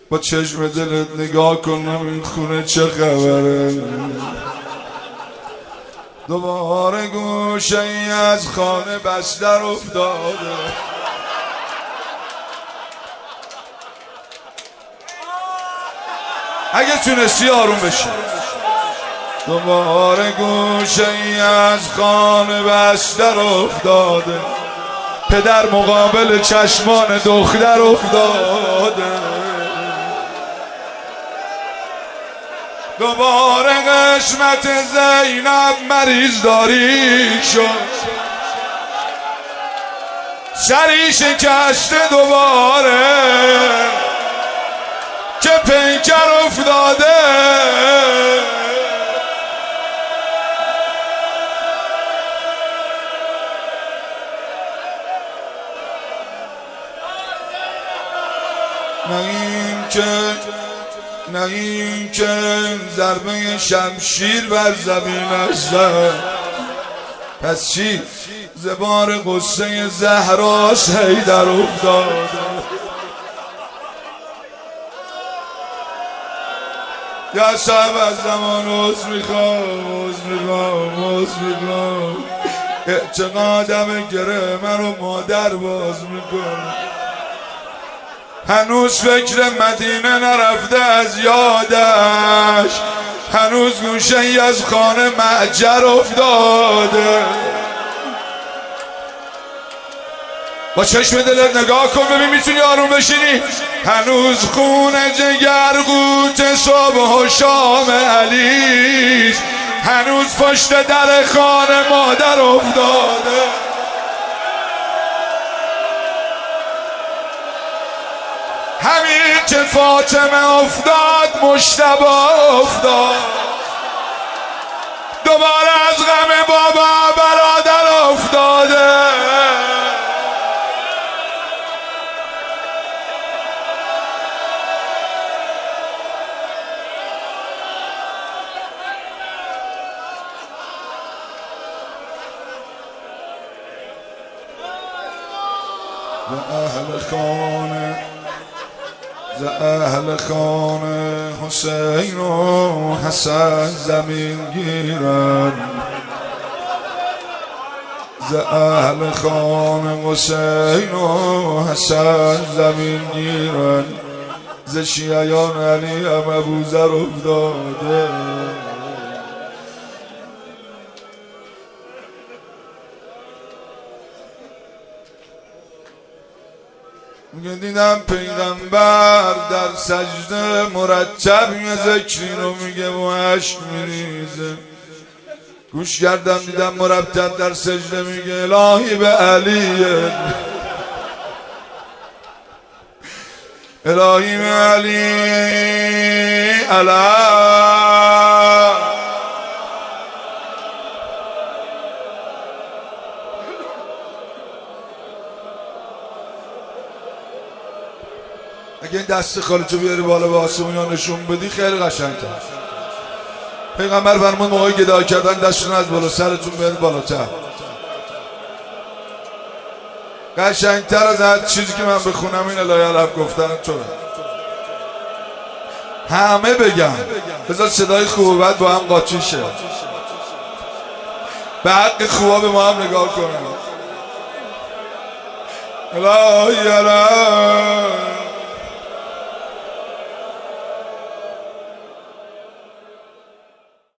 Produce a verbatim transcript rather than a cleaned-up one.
با چشم دلت نگاه کنم این خونه چه خبره. دوباره گوشه ای از خانه بستر افتاده. اگه تونستی آروم بشی. دوباره گوشه ای از خانه بستر افتاده. پدر مقابل چشمان دختر افتاده. دوباره قسمت زینب مریض داری شد. سری شکسته دوباره که پیکر افتاده. نه این که نه این که ضربه شمشیر بر زمینش زد. پس چی؟ زبار قصه زهراش حیدر افتاده. یا صاحب از زمان عذر میخوام عذر میخوام عذر میخوام. اعتقادم گره منو مادر باز میکنه. هنوز فکر مدینه نرفته از یادش. هنوز گوشه ای از خانه معجر افتاده. با چشم دلت نگاه کن ببین میتونی آروم بشینی. هنوز خون جگر قوت صبح و شام علیش. هنوز پشت در خانه مادر افتاده. همین که فاطمه افتاد مجتبی افتاد. دوباره از غم بابا برادر افتاده. و اهل خانه ز اهل خانه حسین و حسن زمین گیرن. ز اهل خانه حسین و حسن زمین گیرن. ز شیعیان علی هم ابوذر افتاده. میگه دیدم پیغمبر در سجده مرتب یه ذکری رو میگه و عشق میریزه. گوش کردم دیدم مرتب در سجده میگه الهی به علیه. الهی به علی علی. اگه این دست خالتو بیاری بالا به آسمون یا نشون بدی خیلی قشنگ‌تر. پیغمبر فرمود موقعی گدا کردن دستتون از بالا سرتون بیارید بالاتر. قشنگ‌تر از هر چیزی که من بخونم این الهی علف گفتن تو. همه بگم بذار صدای خوب و بد با هم قاطی شه. به حق خوبا به ما هم نگاه کنم. الهی علف